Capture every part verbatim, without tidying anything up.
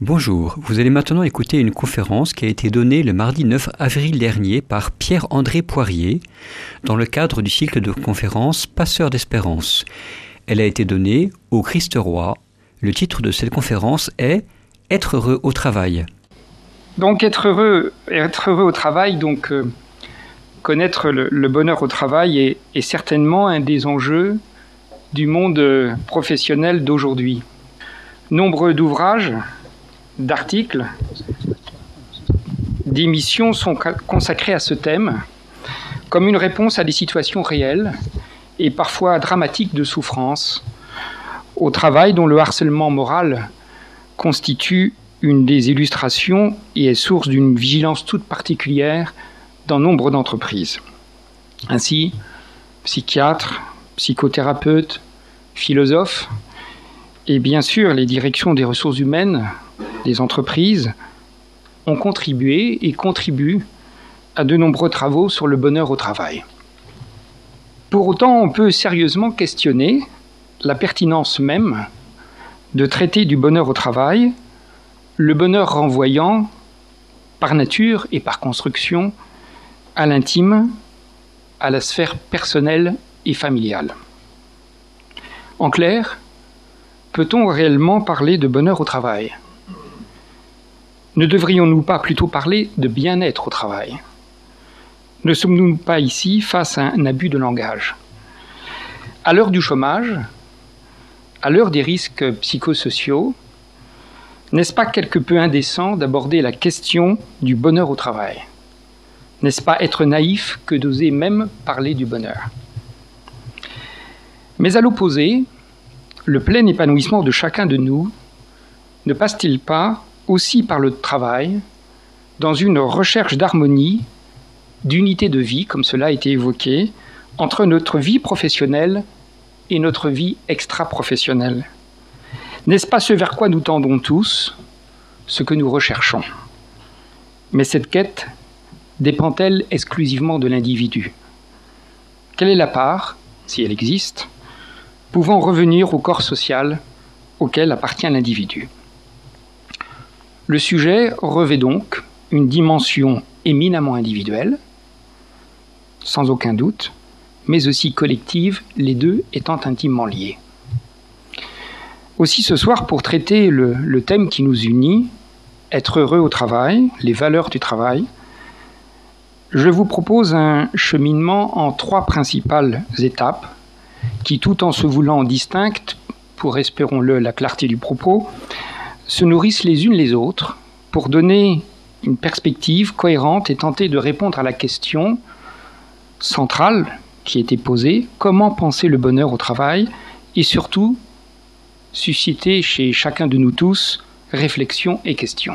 Bonjour, vous allez maintenant écouter une conférence qui a été donnée le mardi neuf avril dernier par Pierre-André Poirier dans le cadre du cycle de conférences Passeurs d'espérance. Elle a été donnée au Christ Roi. Le titre de cette conférence est « Être heureux au travail ». Donc être heureux, être heureux au travail, donc euh, connaître le, le bonheur au travail est, est certainement un des enjeux du monde euh, professionnel d'aujourd'hui. Nombreux d'ouvrages, d'articles, d'émissions sont consacrés à ce thème comme une réponse à des situations réelles et parfois dramatiques de souffrance au travail dont le harcèlement moral constitue une des illustrations et est source d'une vigilance toute particulière dans nombre d'entreprises. Ainsi, psychiatres, psychothérapeutes, philosophes et bien sûr les directions des ressources humaines des entreprises ont contribué et contribuent à de nombreux travaux sur le bonheur au travail. Pour autant, on peut sérieusement questionner la pertinence même de traiter du bonheur au travail, le bonheur renvoyant par nature et par construction à l'intime, à la sphère personnelle et familiale. En clair, peut-on réellement parler de bonheur au travail ? Ne devrions-nous pas plutôt parler de bien-être au travail ? Ne sommes-nous pas ici face à un abus de langage ? À l'heure du chômage, à l'heure des risques psychosociaux, n'est-ce pas quelque peu indécent d'aborder la question du bonheur au travail ? N'est-ce pas être naïf que d'oser même parler du bonheur ? Mais à l'opposé, le plein épanouissement de chacun de nous ne passe-t-il pas aussi par le travail, dans une recherche d'harmonie, d'unité de vie, comme cela a été évoqué, entre notre vie professionnelle et notre vie extra-professionnelle ? N'est-ce pas ce vers quoi nous tendons tous, ce que nous recherchons ? Mais cette quête dépend-elle exclusivement de l'individu ? Quelle est la part, si elle existe, pouvant revenir au corps social auquel appartient l'individu ? Le sujet revêt donc une dimension éminemment individuelle, sans aucun doute, mais aussi collective, les deux étant intimement liés. Aussi ce soir, pour traiter le, le thème qui nous unit, être heureux au travail, les valeurs du travail, je vous propose un cheminement en trois principales étapes qui, tout en se voulant distinctes, pour, espérons-le, la clarté du propos, se nourrissent les unes les autres pour donner une perspective cohérente et tenter de répondre à la question centrale qui a été posée, comment penser le bonheur au travail, et surtout susciter chez chacun de nous tous réflexion et questions.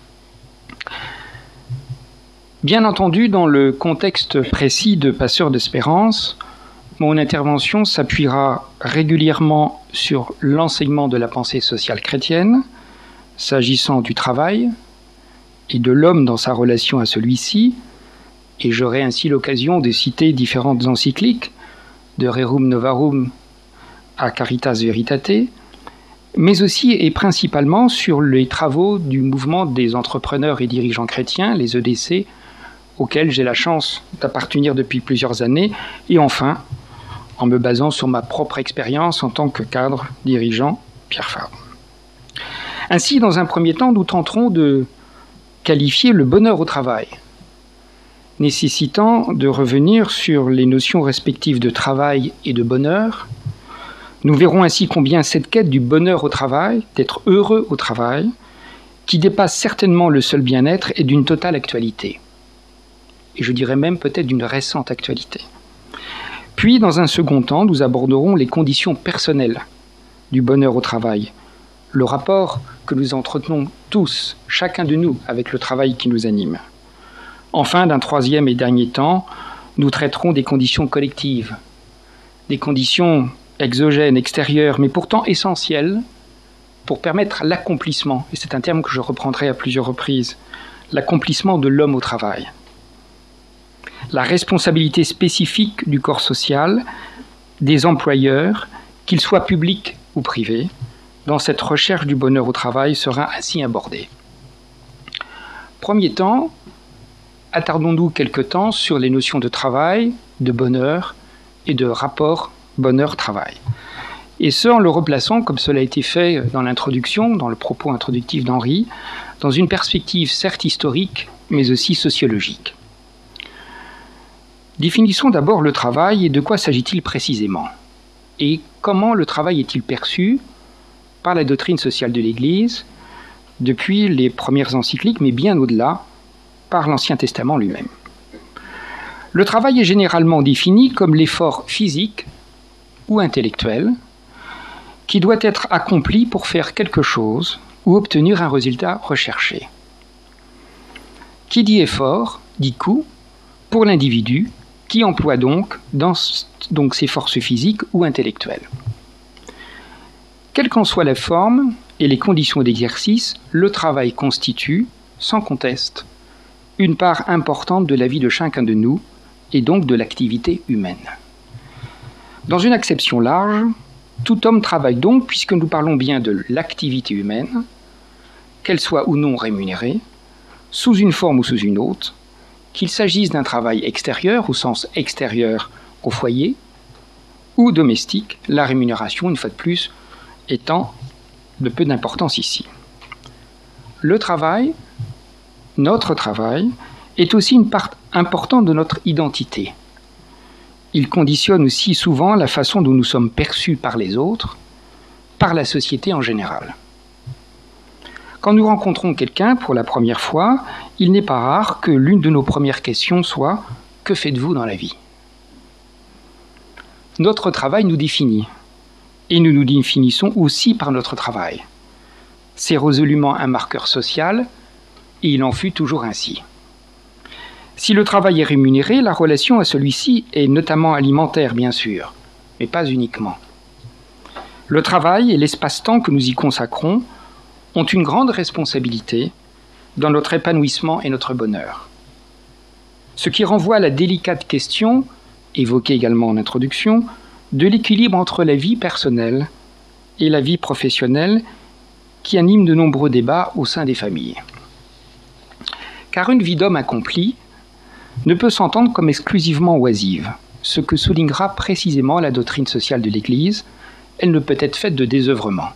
Bien entendu, dans le contexte précis de Passeurs d'espérance, mon intervention s'appuiera régulièrement sur l'enseignement de la pensée sociale chrétienne, s'agissant du travail et de l'homme dans sa relation à celui-ci, et j'aurai ainsi l'occasion de citer différentes encycliques, de Rerum Novarum à Caritas Veritate, mais aussi et principalement sur les travaux du mouvement des entrepreneurs et dirigeants chrétiens, les E D C, auxquels j'ai la chance d'appartenir depuis plusieurs années, et enfin, en me basant sur ma propre expérience en tant que cadre dirigeant Pierre Fabre. Ainsi, dans un premier temps, nous tenterons de qualifier le bonheur au travail, nécessitant de revenir sur les notions respectives de travail et de bonheur. Nous verrons ainsi combien cette quête du bonheur au travail, d'être heureux au travail, qui dépasse certainement le seul bien-être, est d'une totale actualité. Et je dirais même peut-être d'une récente actualité. Puis, dans un second temps, nous aborderons les conditions personnelles du bonheur au travail, le rapport que nous entretenons tous, chacun de nous, avec le travail qui nous anime. Enfin, d'un troisième et dernier temps, nous traiterons des conditions collectives, des conditions exogènes, extérieures, mais pourtant essentielles pour permettre l'accomplissement, et c'est un terme que je reprendrai à plusieurs reprises, l'accomplissement de l'homme au travail. La responsabilité spécifique du corps social, des employeurs, qu'ils soient publics ou privés, dans cette recherche du bonheur au travail sera ainsi abordée. Premier temps, attardons-nous quelque temps sur les notions de travail, de bonheur et de rapport bonheur-travail. Et ce, en le replaçant, comme cela a été fait dans l'introduction, dans le propos introductif d'Henri, dans une perspective certes historique, mais aussi sociologique. Définissons d'abord le travail et de quoi s'agit-il précisément, et comment le travail est-il perçu par la doctrine sociale de l'Église, depuis les premières encycliques, mais bien au-delà, par l'Ancien Testament lui-même. Le travail est généralement défini comme l'effort physique ou intellectuel qui doit être accompli pour faire quelque chose ou obtenir un résultat recherché. Qui dit effort, dit coût, pour l'individu, qui emploie donc, dans, donc ses forces physiques ou intellectuelles. Quelle qu'en soit la forme et les conditions d'exercice, le travail constitue, sans conteste, une part importante de la vie de chacun de nous et donc de l'activité humaine. Dans une acception large, tout homme travaille donc, puisque nous parlons bien de l'activité humaine, qu'elle soit ou non rémunérée, sous une forme ou sous une autre, qu'il s'agisse d'un travail extérieur, au sens extérieur au foyer, ou domestique, la rémunération, une fois de plus, étant de peu d'importance ici. Le travail, notre travail, est aussi une part importante de notre identité. Il conditionne aussi souvent la façon dont nous sommes perçus par les autres, par la société en général. Quand nous rencontrons quelqu'un pour la première fois, il n'est pas rare que l'une de nos premières questions soit « Que faites-vous dans la vie ?» Notre travail nous définit, et nous nous définissons aussi par notre travail. C'est résolument un marqueur social, et il en fut toujours ainsi. Si le travail est rémunéré, la relation à celui-ci est notamment alimentaire, bien sûr, mais pas uniquement. Le travail et l'espace-temps que nous y consacrons ont une grande responsabilité dans notre épanouissement et notre bonheur. Ce qui renvoie à la délicate question, évoquée également en introduction, de l'équilibre entre la vie personnelle et la vie professionnelle qui anime de nombreux débats au sein des familles. Car une vie d'homme accomplie ne peut s'entendre comme exclusivement oisive, ce que soulignera précisément la doctrine sociale de l'Église. Elle ne peut être faite de désœuvrement.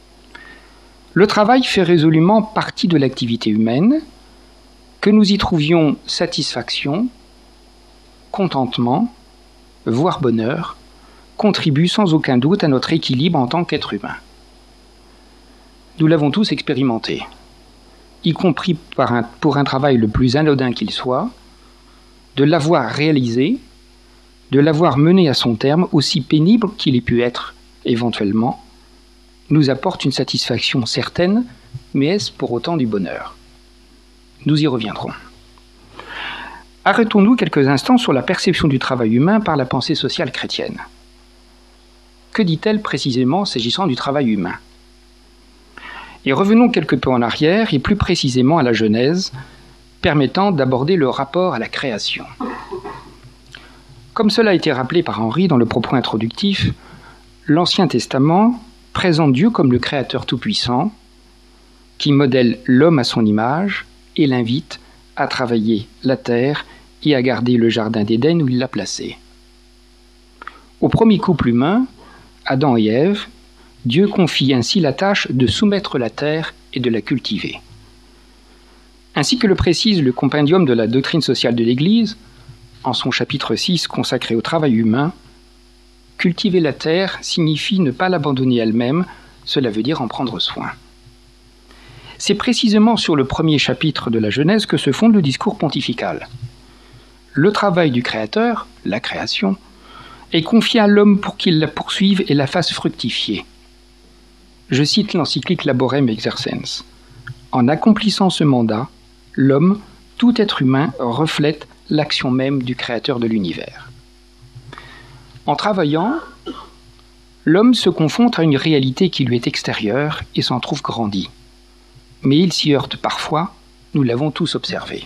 Le travail fait résolument partie de l'activité humaine, que nous y trouvions satisfaction, contentement, voire bonheur, contribue sans aucun doute à notre équilibre en tant qu'être humain. Nous l'avons tous expérimenté, y compris par un, pour un travail le plus anodin qu'il soit, de l'avoir réalisé, de l'avoir mené à son terme, aussi pénible qu'il ait pu être éventuellement, nous apporte une satisfaction certaine, mais est-ce pour autant du bonheur ? Nous y reviendrons. Arrêtons-nous quelques instants sur la perception du travail humain par la pensée sociale chrétienne. Que dit-elle précisément s'agissant du travail humain ? Et revenons quelque peu en arrière, et plus précisément à la Genèse, permettant d'aborder le rapport à la création. Comme cela a été rappelé par Henri dans le propos introductif, l'Ancien Testament présente Dieu comme le Créateur tout-puissant, qui modèle l'homme à son image et l'invite à travailler la terre et à garder le jardin d'Éden où il l'a placé. Au premier couple humain, Adam et Ève, Dieu confie ainsi la tâche de soumettre la terre et de la cultiver. Ainsi que le précise le compendium de la doctrine sociale de l'Église, en son chapitre six consacré au travail humain, cultiver la terre signifie ne pas l'abandonner elle-même, cela veut dire en prendre soin. C'est précisément sur le premier chapitre de la Genèse que se fonde le discours pontifical. Le travail du Créateur, la création, est confié à l'homme pour qu'il la poursuive et la fasse fructifier. Je cite l'encyclique Laborem Exercens. En accomplissant ce mandat, l'homme, tout être humain, reflète l'action même du Créateur de l'univers. En travaillant, l'homme se confronte à une réalité qui lui est extérieure et s'en trouve grandi. Mais il s'y heurte parfois, nous l'avons tous observé.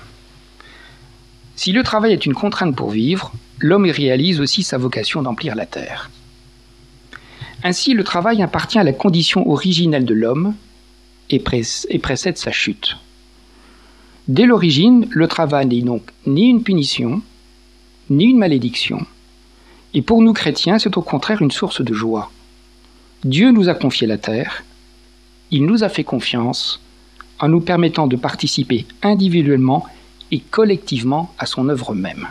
Si le travail est une contrainte pour vivre, l'homme y réalise aussi sa vocation d'emplir la terre. Ainsi, le travail appartient à la condition originelle de l'homme et, pré- et précède sa chute. Dès l'origine, le travail n'est donc ni une punition, ni une malédiction. Et pour nous chrétiens, c'est au contraire une source de joie. Dieu nous a confié la terre, il nous a fait confiance en nous permettant de participer individuellement et collectivement à son œuvre même.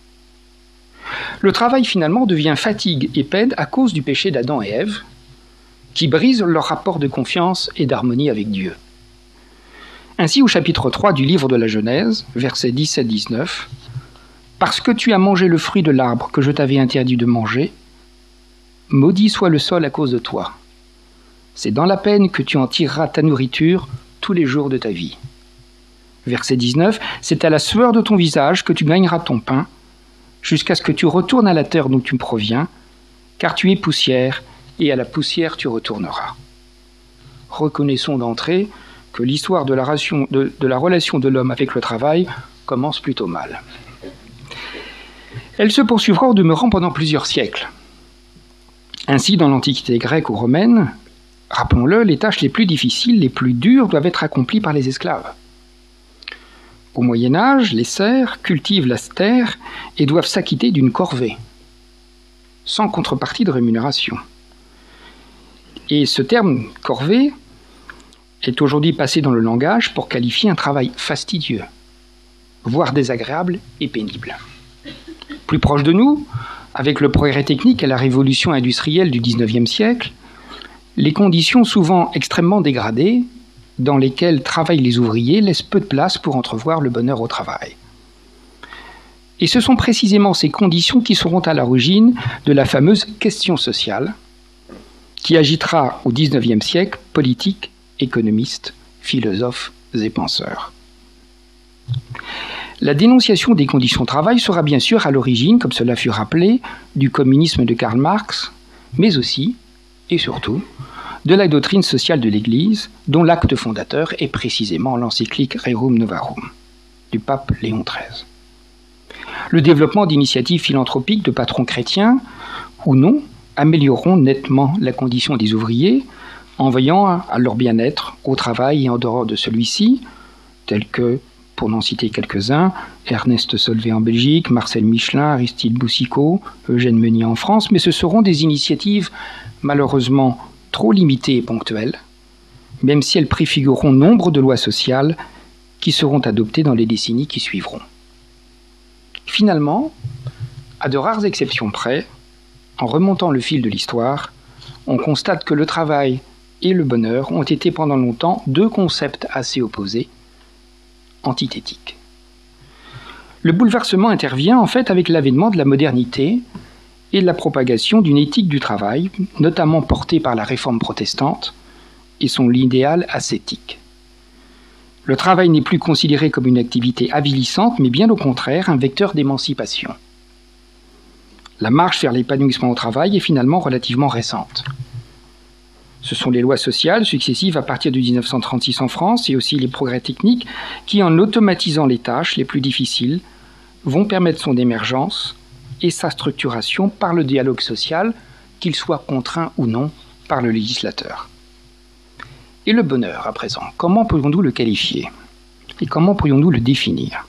Le travail finalement devient fatigue et peine à cause du péché d'Adam et Ève, qui brisent leur rapport de confiance et d'harmonie avec Dieu. Ainsi, au chapitre trois du livre de la Genèse, versets dix-sept à dix-neuf, « Parce que tu as mangé le fruit de l'arbre que je t'avais interdit de manger, maudit soit le sol à cause de toi. C'est dans la peine que tu en tireras ta nourriture tous les jours de ta vie. » Verset dix-neuf, « C'est à la sueur de ton visage que tu gagneras ton pain, jusqu'à ce que tu retournes à la terre d'où tu proviens, car tu es poussière, et à la poussière tu retourneras. » Reconnaissons d'entrée que l'histoire de la, ration, de, de la relation de l'homme avec le travail commence plutôt mal. Elle se poursuivra au demeurant pendant plusieurs siècles. Ainsi, dans l'Antiquité grecque ou romaine, rappelons-le, les tâches les plus difficiles, les plus dures doivent être accomplies par les esclaves. Au Moyen-Âge, les serfs cultivent la terre et doivent s'acquitter d'une corvée, sans contrepartie de rémunération. Et ce terme « corvée » est aujourd'hui passé dans le langage pour qualifier un travail fastidieux, voire désagréable et pénible. Plus proche de nous, avec le progrès technique et la révolution industrielle du dix-neuvième siècle, les conditions souvent extrêmement dégradées dans lesquelles travaillent les ouvriers laissent peu de place pour entrevoir le bonheur au travail. Et ce sont précisément ces conditions qui seront à l'origine de la fameuse question sociale qui agitera au dix-neuvième siècle politiques, économistes, philosophes et penseurs. La dénonciation des conditions de travail sera bien sûr à l'origine, comme cela fut rappelé, du communisme de Karl Marx, mais aussi, et surtout, de la doctrine sociale de l'Église, dont l'acte fondateur est précisément l'encyclique Rerum Novarum du pape Léon treize. Le développement d'initiatives philanthropiques de patrons chrétiens, ou non, amélioreront nettement la condition des ouvriers en veillant à leur bien-être au travail et en dehors de celui-ci, tels que, pour n'en citer quelques-uns, Ernest Solvay en Belgique, Marcel Michelin, Aristide Boucicaut, Eugène Meunier en France, mais ce seront des initiatives malheureusement trop limitées et ponctuelles, même si elles préfigureront nombre de lois sociales qui seront adoptées dans les décennies qui suivront. Finalement, à de rares exceptions près, en remontant le fil de l'histoire, on constate que le travail et le bonheur ont été pendant longtemps deux concepts assez opposés, antithétiques. Le bouleversement intervient en fait avec l'avènement de la modernité et de la propagation d'une éthique du travail, notamment portée par la réforme protestante et son idéal ascétique. Le travail n'est plus considéré comme une activité avilissante, mais bien au contraire un vecteur d'émancipation. La marche vers l'épanouissement au travail est finalement relativement récente. Ce sont les lois sociales successives à partir de dix-neuf cent trente-six en France et aussi les progrès techniques qui, en automatisant les tâches les plus difficiles, vont permettre son émergence et sa structuration par le dialogue social, qu'il soit contraint ou non par le législateur. Et le bonheur, à présent, comment pourrions-nous le qualifier? Et comment pourrions-nous le définir?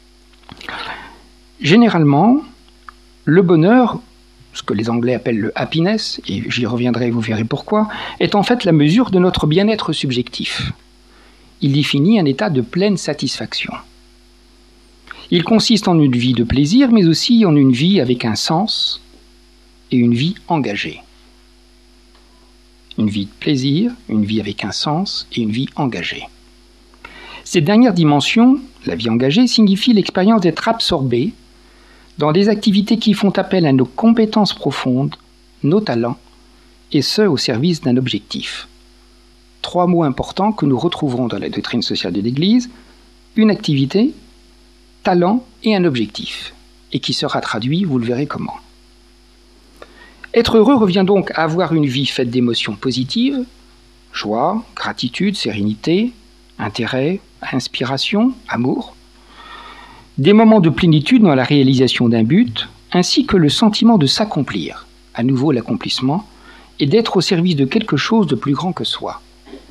Généralement, le bonheur, ce que les Anglais appellent le happiness, et j'y reviendrai, vous verrez pourquoi, est en fait la mesure de notre bien-être subjectif. Il définit un état de pleine satisfaction. Il consiste en une vie de plaisir, mais aussi en une vie avec un sens et une vie engagée. Une vie de plaisir, une vie avec un sens et une vie engagée. Cette dernière dimension, la vie engagée, signifie l'expérience d'être absorbé dans des activités qui font appel à nos compétences profondes, nos talents, et ce, au service d'un objectif. Trois mots importants que nous retrouverons dans la doctrine sociale de l'Église, une activité, talent et un objectif, et qui sera traduit, vous le verrez comment. Être heureux revient donc à avoir une vie faite d'émotions positives, joie, gratitude, sérénité, intérêt, inspiration, amour, des moments de plénitude dans la réalisation d'un but, ainsi que le sentiment de s'accomplir, à nouveau l'accomplissement, et d'être au service de quelque chose de plus grand que soi.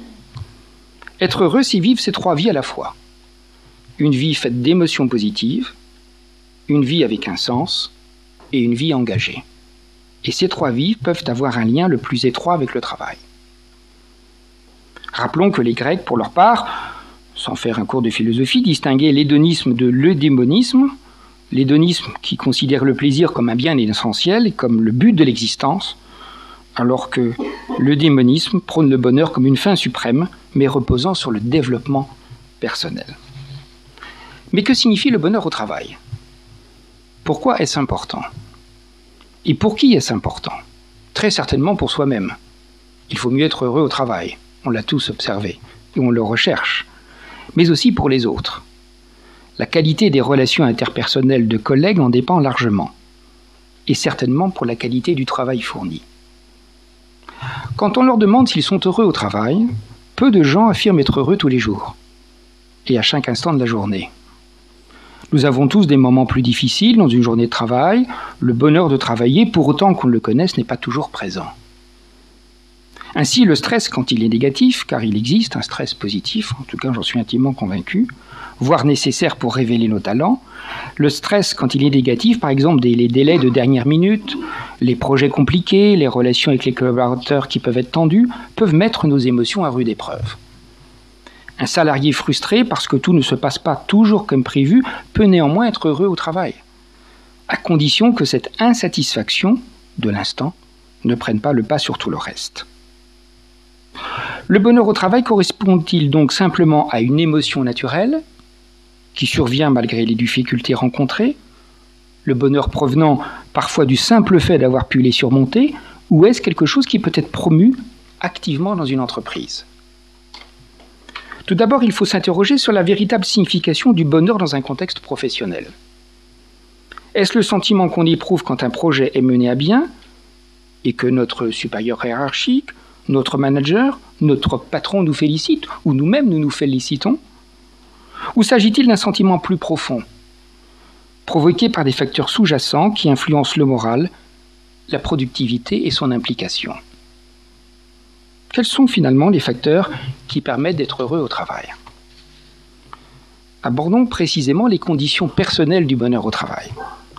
Être heureux, c'est vivre ces trois vies à la fois. Une vie faite d'émotions positives, une vie avec un sens et une vie engagée. Et ces trois vies peuvent avoir un lien le plus étroit avec le travail. Rappelons que les Grecs, pour leur part, sans faire un cours de philosophie, distinguaient l'hédonisme de l'eudémonisme, l'hédonisme qui considère le plaisir comme un bien essentiel et comme le but de l'existence, alors que l'eudémonisme prône le bonheur comme une fin suprême, mais reposant sur le développement personnel. Mais que signifie le bonheur au travail ? Pourquoi est-ce important ? Et pour qui est-ce important ? Très certainement pour soi-même. Il faut mieux être heureux au travail, on l'a tous observé, et on le recherche, mais aussi pour les autres. La qualité des relations interpersonnelles de collègues en dépend largement, et certainement pour la qualité du travail fourni. Quand on leur demande s'ils sont heureux au travail, peu de gens affirment être heureux tous les jours, et à chaque instant de la journée. Nous avons tous des moments plus difficiles dans une journée de travail. Le bonheur de travailler, pour autant qu'on le connaisse, n'est pas toujours présent. Ainsi, le stress, quand il est négatif, car il existe un stress positif, en tout cas j'en suis intimement convaincu, voire nécessaire pour révéler nos talents, le stress, quand il est négatif, par exemple des, les délais de dernière minute, les projets compliqués, les relations avec les collaborateurs qui peuvent être tendues, peuvent mettre nos émotions à rude épreuve. Un salarié frustré parce que tout ne se passe pas toujours comme prévu peut néanmoins être heureux au travail, à condition que cette insatisfaction de l'instant ne prenne pas le pas sur tout le reste. Le bonheur au travail correspond-il donc simplement à une émotion naturelle qui survient malgré les difficultés rencontrées, le bonheur provenant parfois du simple fait d'avoir pu les surmonter, ou est-ce quelque chose qui peut être promu activement dans une entreprise ? Tout d'abord, il faut s'interroger sur la véritable signification du bonheur dans un contexte professionnel. Est-ce le sentiment qu'on éprouve quand un projet est mené à bien et que notre supérieur hiérarchique, notre manager, notre patron nous félicite ou nous-mêmes nous nous félicitons ? Ou s'agit-il d'un sentiment plus profond, provoqué par des facteurs sous-jacents qui influencent le moral, la productivité et son implication ? Quels sont finalement les facteurs qui permettent d'être heureux au travail ? Abordons précisément les conditions personnelles du bonheur au travail.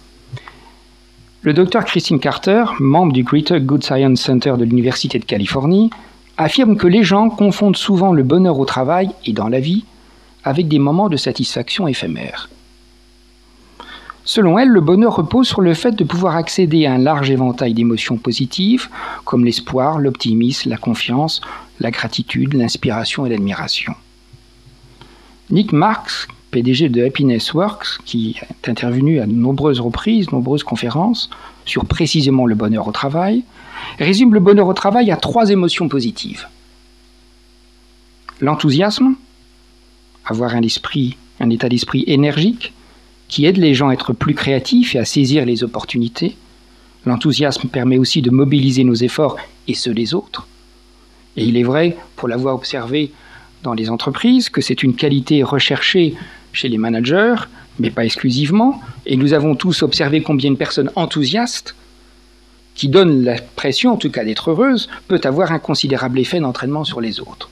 Le docteur Christine Carter, membre du Greater Good Science Center de l'Université de Californie, affirme que les gens confondent souvent le bonheur au travail et dans la vie avec des moments de satisfaction éphémères. Selon elle, le bonheur repose sur le fait de pouvoir accéder à un large éventail d'émotions positives, comme l'espoir, l'optimisme, la confiance, la gratitude, l'inspiration et l'admiration. Nick Marks, P D G de Happiness Works, qui est intervenu à de nombreuses reprises, de nombreuses conférences, sur précisément le bonheur au travail, résume le bonheur au travail à trois émotions positives. L'enthousiasme, avoir un esprit, un état d'esprit énergique, qui aide les gens à être plus créatifs et à saisir les opportunités. L'enthousiasme permet aussi de mobiliser nos efforts et ceux des autres. Et il est vrai, pour l'avoir observé dans les entreprises, que c'est une qualité recherchée chez les managers, mais pas exclusivement. Et nous avons tous observé combien une personne enthousiaste, qui donne l'impression, en tout cas d'être heureuse, peut avoir un considérable effet d'entraînement sur les autres.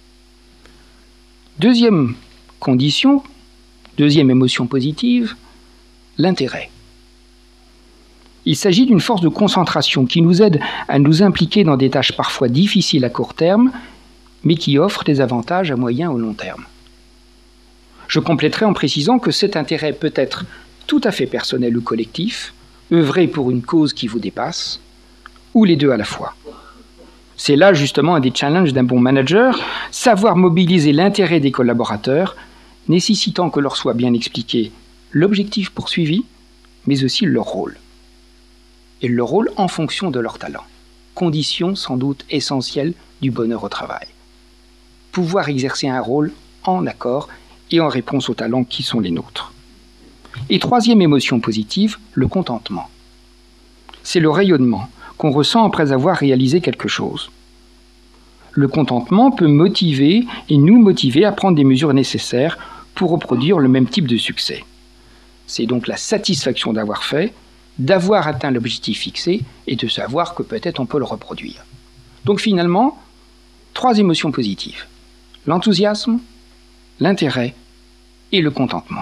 Deuxième condition, deuxième émotion positive, l'intérêt. Il s'agit d'une force de concentration qui nous aide à nous impliquer dans des tâches parfois difficiles à court terme, mais qui offrent des avantages à moyen ou long terme. Je compléterai en précisant que cet intérêt peut être tout à fait personnel ou collectif, œuvrer pour une cause qui vous dépasse, ou les deux à la fois. C'est là justement un des challenges d'un bon manager, savoir mobiliser l'intérêt des collaborateurs, nécessitant que leur soit bien expliqué l'objectif poursuivi, mais aussi leur rôle. Et leur rôle en fonction de leur talent. Condition sans doute essentielle du bonheur au travail. Pouvoir exercer un rôle en accord et en réponse aux talents qui sont les nôtres. Et troisième émotion positive, le contentement. C'est le rayonnement qu'on ressent après avoir réalisé quelque chose. Le contentement peut motiver et nous motiver à prendre des mesures nécessaires pour reproduire le même type de succès. C'est donc la satisfaction d'avoir fait, d'avoir atteint l'objectif fixé et de savoir que peut-être on peut le reproduire. Donc finalement, trois émotions positives. L'enthousiasme, l'intérêt et le contentement.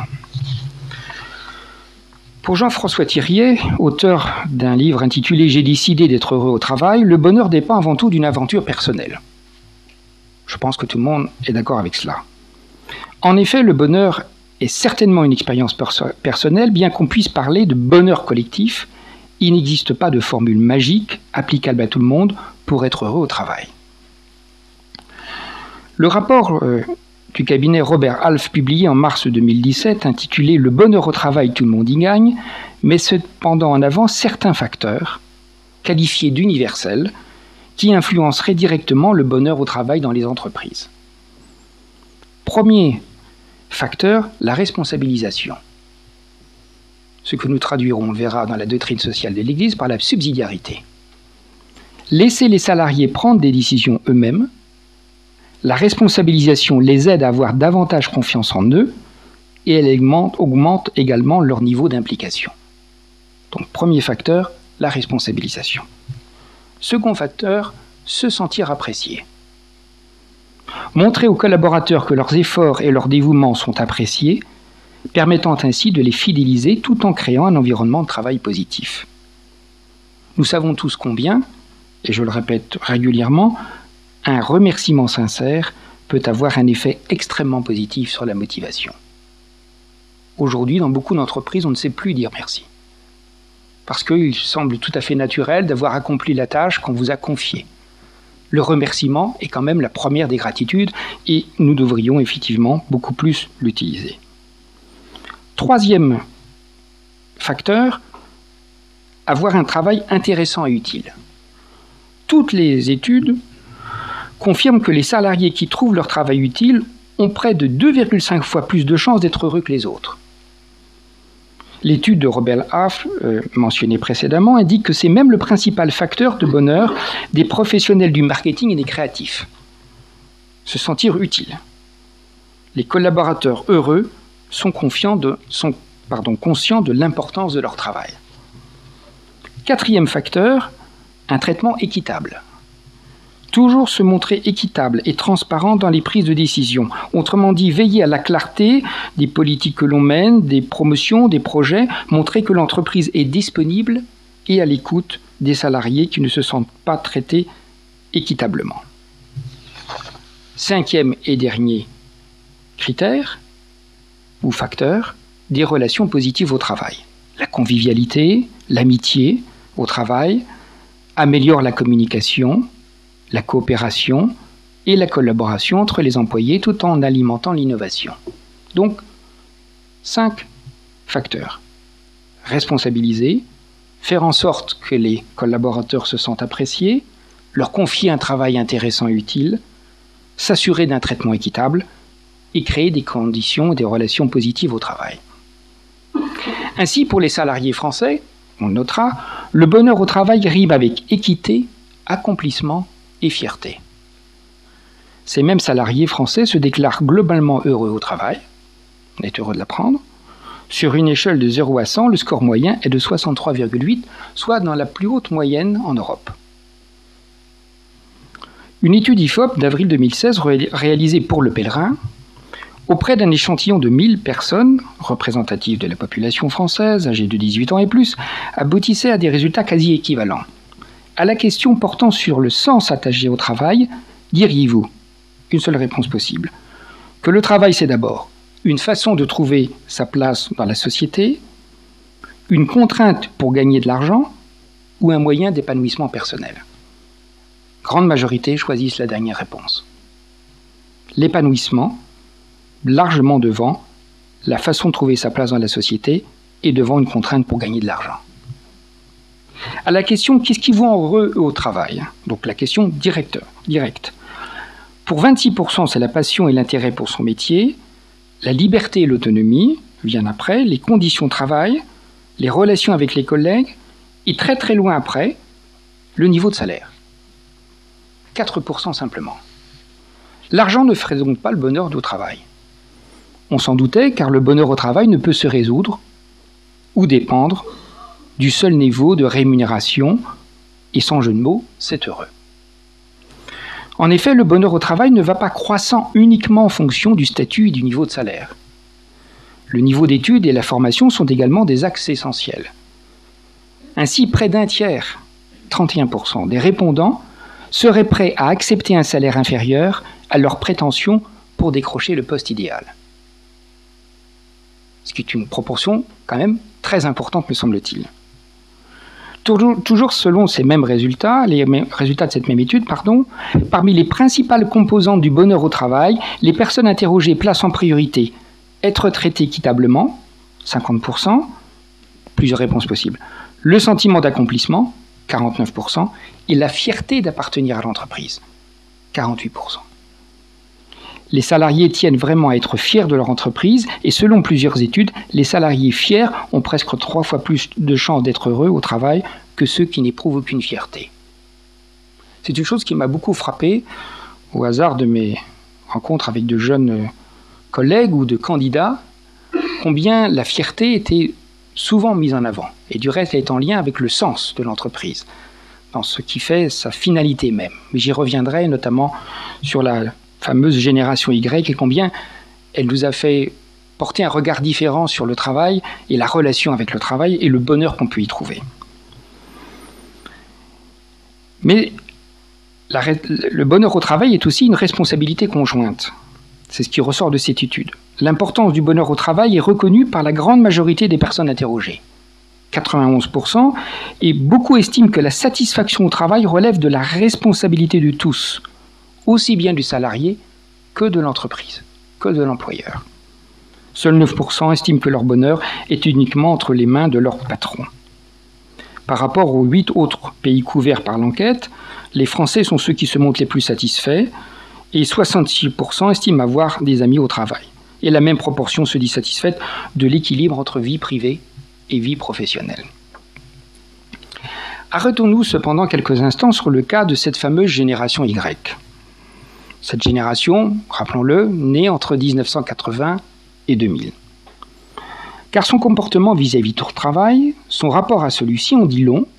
Pour Jean-François Thiriet, auteur d'un livre intitulé « J'ai décidé d'être heureux au travail », le bonheur dépend avant tout d'une aventure personnelle. Je pense que tout le monde est d'accord avec cela. En effet, le bonheur est certainement une expérience perso- personnelle, bien qu'on puisse parler de bonheur collectif. Il n'existe pas de formule magique applicable à tout le monde pour être heureux au travail. Le rapport euh, du cabinet Robert Half, publié en mars deux mille dix-sept, intitulé « Le bonheur au travail, tout le monde y gagne », met cependant en avant certains facteurs, qualifiés d'universels, qui influenceraient directement le bonheur au travail dans les entreprises. Premier facteur, la responsabilisation. Ce que nous traduirons, on le verra dans la doctrine sociale de l'Église, par la subsidiarité. Laisser les salariés prendre des décisions eux-mêmes, la responsabilisation les aide à avoir davantage confiance en eux et elle augmente également leur niveau d'implication. Donc, premier facteur, la responsabilisation. Second facteur, se sentir apprécié. Montrer aux collaborateurs que leurs efforts et leur dévouement sont appréciés, permettant ainsi de les fidéliser tout en créant un environnement de travail positif. Nous savons tous combien, et je le répète régulièrement, un remerciement sincère peut avoir un effet extrêmement positif sur la motivation. Aujourd'hui, dans beaucoup d'entreprises, on ne sait plus dire merci. Parce qu'il semble tout à fait naturel d'avoir accompli la tâche qu'on vous a confiée. Le remerciement est quand même la première des gratitudes et nous devrions effectivement beaucoup plus l'utiliser. Troisième facteur, avoir un travail intéressant et utile. Toutes les études confirment que les salariés qui trouvent leur travail utile ont près de deux virgule cinq fois plus de chances d'être heureux que les autres. L'étude de Robert Half, euh, mentionnée précédemment, indique que c'est même le principal facteur de bonheur des professionnels du marketing et des créatifs. Se sentir utile. Les collaborateurs heureux sont, confiants de, sont pardon, conscients de l'importance de leur travail. Quatrième facteur, un traitement équitable. Toujours se montrer équitable et transparent dans les prises de décision. Autrement dit, veiller à la clarté des politiques que l'on mène, des promotions, des projets, montrer que l'entreprise est disponible et à l'écoute des salariés qui ne se sentent pas traités équitablement. Cinquième et dernier critère ou facteur, des relations positives au travail. La convivialité, l'amitié au travail améliore la communication, la coopération et la collaboration entre les employés tout en alimentant l'innovation. Donc, cinq facteurs. Responsabiliser, faire en sorte que les collaborateurs se sentent appréciés, leur confier un travail intéressant et utile, s'assurer d'un traitement équitable et créer des conditions et des relations positives au travail. Ainsi, pour les salariés français, on notera, le bonheur au travail rime avec équité, accomplissement et fierté. Ces mêmes salariés français se déclarent globalement heureux au travail, on est heureux de l'apprendre. Sur une échelle de zéro à cent, le score moyen est de soixante-trois virgule huit, soit dans la plus haute moyenne en Europe. Une étude I F O P d'avril deux mille seize réalisée pour Le Pèlerin, auprès d'un échantillon de mille personnes, représentatives de la population française, âgées de dix-huit ans et plus, aboutissait à des résultats quasi équivalents. À la question portant sur le sens attaché au travail, diriez-vous, une seule réponse possible, que le travail c'est d'abord une façon de trouver sa place dans la société, une contrainte pour gagner de l'argent ou un moyen d'épanouissement personnel. Grande majorité choisissent la dernière réponse. L'épanouissement, largement devant la façon de trouver sa place dans la société et devant une contrainte pour gagner de l'argent. À la question « Qu'est-ce qui vous rend heureux au travail ?» Donc la question directe. directe. Pour vingt-six pour cent, c'est la passion et l'intérêt pour son métier. La liberté et l'autonomie viennent après, les conditions de travail, les relations avec les collègues et très très loin après, le niveau de salaire. quatre pour cent simplement. L'argent ne ferait donc pas le bonheur au travail. On s'en doutait car le bonheur au travail ne peut se résoudre ou dépendre du seul niveau de rémunération, et sans jeu de mots, c'est heureux. En effet, le bonheur au travail ne va pas croissant uniquement en fonction du statut et du niveau de salaire. Le niveau d'études et la formation sont également des axes essentiels. Ainsi, près d'un tiers, trente et un pour cent, des répondants seraient prêts à accepter un salaire inférieur à leurs prétentions pour décrocher le poste idéal. Ce qui est une proportion quand même très importante, me semble-t-il. Toujours, toujours selon ces mêmes résultats, les résultats de cette même étude, pardon, parmi les principales composantes du bonheur au travail, les personnes interrogées placent en priorité être traitées équitablement, cinquante pour cent, plusieurs réponses possibles, le sentiment d'accomplissement, quarante-neuf pour cent, et la fierté d'appartenir à l'entreprise, quarante-huit pour cent. Les salariés tiennent vraiment à être fiers de leur entreprise et selon plusieurs études, les salariés fiers ont presque trois fois plus de chances d'être heureux au travail que ceux qui n'éprouvent aucune fierté. C'est une chose qui m'a beaucoup frappé au hasard de mes rencontres avec de jeunes collègues ou de candidats, combien la fierté était souvent mise en avant et du reste elle est en lien avec le sens de l'entreprise, dans ce qui fait sa finalité même. Mais j'y reviendrai notamment sur la fameuse génération Y et combien elle nous a fait porter un regard différent sur le travail et la relation avec le travail et le bonheur qu'on peut y trouver. Mais la, le bonheur au travail est aussi une responsabilité conjointe. C'est ce qui ressort de cette étude. L'importance du bonheur au travail est reconnue par la grande majorité des personnes interrogées, quatre-vingt-onze pour cent, et beaucoup estiment que la satisfaction au travail relève de la responsabilité de tous, aussi bien du salarié que de l'entreprise, que de l'employeur. Seuls neuf pour cent estiment que leur bonheur est uniquement entre les mains de leur patron. Par rapport aux huit autres pays couverts par l'enquête, les Français sont ceux qui se montrent les plus satisfaits et soixante-six pour cent estiment avoir des amis au travail. Et la même proportion se dit satisfaite de l'équilibre entre vie privée et vie professionnelle. Arrêtons-nous cependant quelques instants sur le cas de cette fameuse génération Y. Cette génération, rappelons-le, née entre dix-neuf cent quatre-vingts et deux mille. Car son comportement vis-à-vis du travail, son rapport à celui-ci en dit long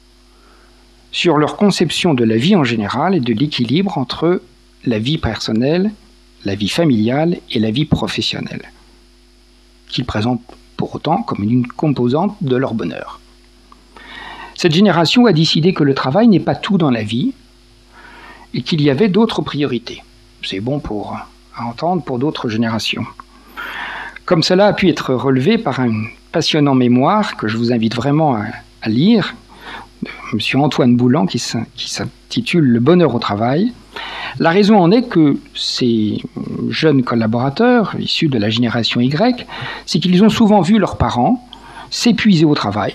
sur leur conception de la vie en général et de l'équilibre entre la vie personnelle, la vie familiale et la vie professionnelle, qu'ils présentent pour autant comme une composante de leur bonheur. Cette génération a décidé que le travail n'est pas tout dans la vie, et qu'il y avait d'autres priorités. C'est bon pour, à entendre pour d'autres générations. Comme cela a pu être relevé par un passionnant mémoire que je vous invite vraiment à, à lire, de M. Antoine Boulan, qui s'intitule « Le bonheur au travail ». La raison en est que ces jeunes collaborateurs, issus de la génération Y, c'est qu'ils ont souvent vu leurs parents s'épuiser au travail,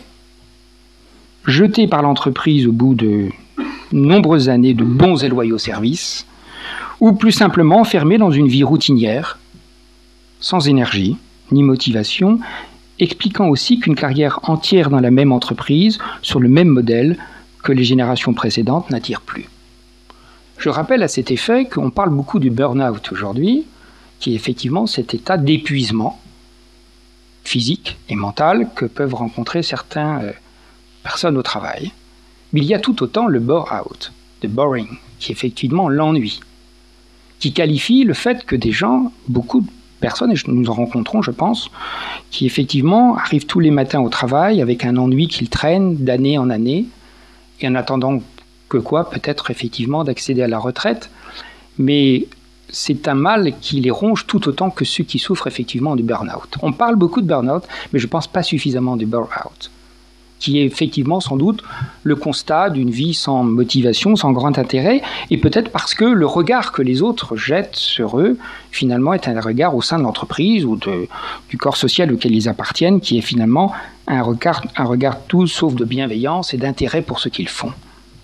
jetés par l'entreprise au bout de nombreuses années de bons et loyaux services, ou plus simplement enfermés dans une vie routinière, sans énergie ni motivation, expliquant aussi qu'une carrière entière dans la même entreprise, sur le même modèle que les générations précédentes, n'attire plus. Je rappelle à cet effet qu'on parle beaucoup du burn-out aujourd'hui, qui est effectivement cet état d'épuisement physique et mental que peuvent rencontrer certaines personnes au travail. Mais il y a tout autant le bore-out, le boring, qui est effectivement l'ennui, qui qualifie le fait que des gens, beaucoup de personnes, et nous en rencontrons, je pense, qui effectivement arrivent tous les matins au travail avec un ennui qu'ils traînent d'année en année, et en attendant que quoi, peut-être effectivement d'accéder à la retraite, mais c'est un mal qui les ronge tout autant que ceux qui souffrent effectivement du burn-out. On parle beaucoup de burn-out, mais je ne pense pas suffisamment du bore-out, qui est effectivement sans doute le constat d'une vie sans motivation, sans grand intérêt, et peut-être parce que le regard que les autres jettent sur eux, finalement, est un regard au sein de l'entreprise ou de, du corps social auquel ils appartiennent, qui est finalement un regard, un regard tout sauf de bienveillance et d'intérêt pour ce qu'ils font.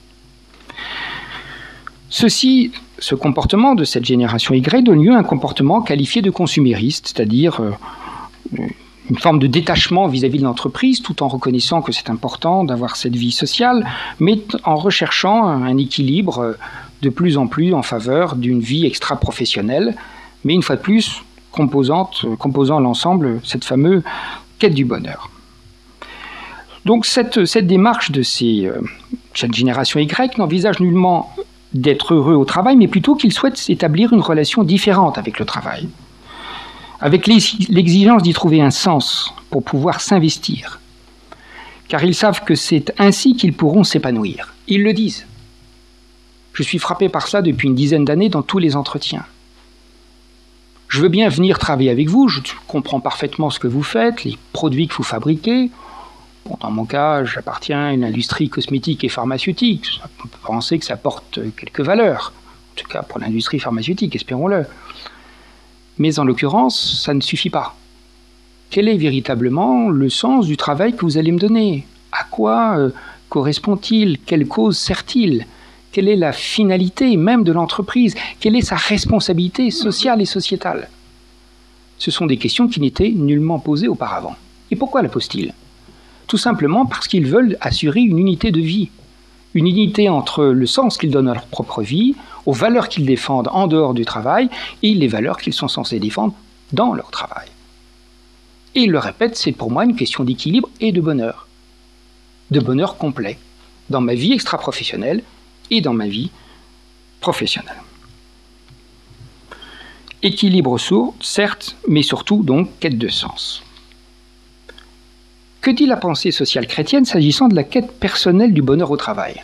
Ceci, ce comportement de cette génération Y donne lieu à un comportement qualifié de consumériste, c'est-à-dire euh, une forme de détachement vis-à-vis de l'entreprise, tout en reconnaissant que c'est important d'avoir cette vie sociale, mais en recherchant un équilibre de plus en plus en faveur d'une vie extra-professionnelle, mais une fois de plus, composante, composant l'ensemble, cette fameuse quête du bonheur. Donc cette, cette démarche de ces, cette génération Y n'envisage nullement d'être heureux au travail, mais plutôt qu'ils souhaitent établir une relation différente avec le travail, avec l'exigence d'y trouver un sens pour pouvoir s'investir, car ils savent que c'est ainsi qu'ils pourront s'épanouir. Ils le disent. Je suis frappé par cela depuis une dizaine d'années dans tous les entretiens. Je veux bien venir travailler avec vous, je comprends parfaitement ce que vous faites, les produits que vous fabriquez. Bon, dans mon cas, j'appartiens à une industrie cosmétique et pharmaceutique. On peut penser que ça porte quelques valeurs, en tout cas pour l'industrie pharmaceutique, espérons-le. Mais en l'occurrence, ça ne suffit pas. Quel est véritablement le sens du travail que vous allez me donner? À quoi euh, correspond-il? Quelle cause sert-il? Quelle est la finalité même de l'entreprise? Quelle est sa responsabilité sociale et sociétale? Ce sont des questions qui n'étaient nullement posées auparavant. Et pourquoi la posent-ils? Tout simplement parce qu'ils veulent assurer une unité de vie. Une unité entre le sens qu'ils donnent à leur propre vie, aux valeurs qu'ils défendent en dehors du travail, et les valeurs qu'ils sont censés défendre dans leur travail. Et ils le répètent, c'est pour moi une question d'équilibre et de bonheur. De bonheur complet, dans ma vie extra-professionnelle et dans ma vie professionnelle. Équilibre sourd, certes, mais surtout donc quête de sens. Que dit la pensée sociale chrétienne s'agissant de la quête personnelle du bonheur au travail?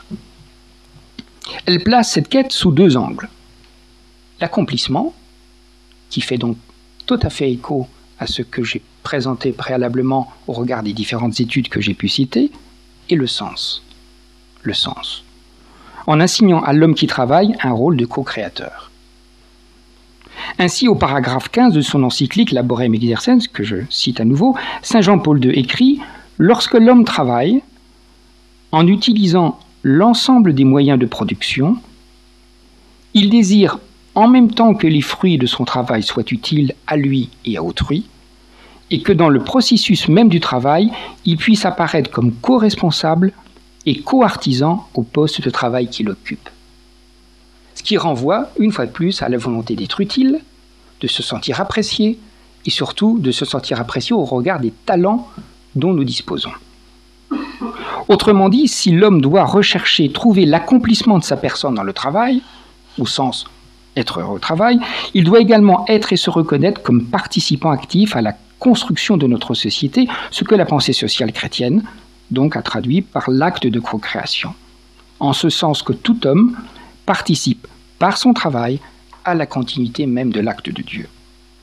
Elle place cette quête sous deux angles. L'accomplissement, qui fait donc tout à fait écho à ce que j'ai présenté préalablement au regard des différentes études que j'ai pu citer, et le sens. Le sens. En assignant à l'homme qui travaille un rôle de co-créateur. Ainsi, au paragraphe quinze de son encyclique Laborem Exercens, que je cite à nouveau, saint Jean-Paul deux écrit « Lorsque l'homme travaille, en utilisant l'ensemble des moyens de production, il désire, en même temps que les fruits de son travail soient utiles à lui et à autrui, et que dans le processus même du travail, il puisse apparaître comme co-responsable et co-artisan au poste de travail qu'il occupe. » Ce qui renvoie, une fois de plus, à la volonté d'être utile, de se sentir apprécié, et surtout de se sentir apprécié au regard des talents dont nous disposons. Autrement dit, si l'homme doit rechercher, trouver l'accomplissement de sa personne dans le travail, au sens être heureux au travail, il doit également être et se reconnaître comme participant actif à la construction de notre société, ce que la pensée sociale chrétienne donc a traduit par l'acte de procréation. En ce sens que tout homme participe par son travail à la continuité même de l'acte de Dieu.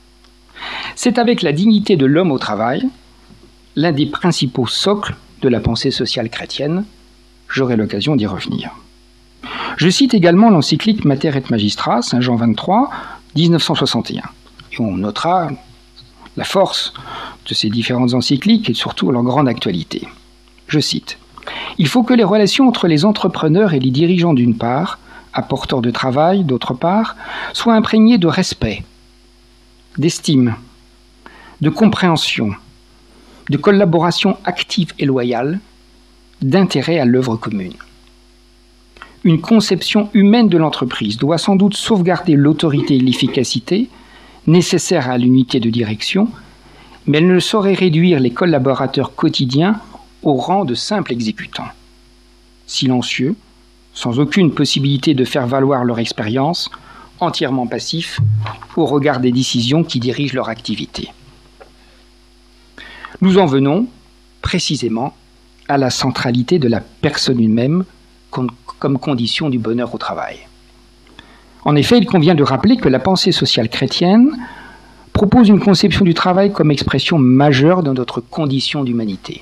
C'est avec la dignité de l'homme au travail, l'un des principaux socles de la pensée sociale chrétienne. J'aurai l'occasion d'y revenir. Je cite également l'encyclique Mater et Magistrat, saint Jean vingt-trois, dix-neuf cent soixante et un. Et on notera la force de ces différentes encycliques et surtout leur grande actualité. Je cite « Il faut que les relations entre les entrepreneurs et les dirigeants d'une part, apporteurs de travail d'autre part, soient imprégnées de respect, d'estime, de compréhension, de collaboration active et loyale, d'intérêt à l'œuvre commune. Une conception humaine de l'entreprise doit sans doute sauvegarder l'autorité et l'efficacité nécessaires à l'unité de direction, mais elle ne saurait réduire les collaborateurs quotidiens au rang de simples exécutants. Silencieux, sans aucune possibilité de faire valoir leur expérience, entièrement passifs au regard des décisions qui dirigent leur activité. Nous en venons précisément à la centralité de la personne humaine comme, comme condition du bonheur au travail. En effet, il convient de rappeler que la pensée sociale chrétienne propose une conception du travail comme expression majeure de notre condition d'humanité.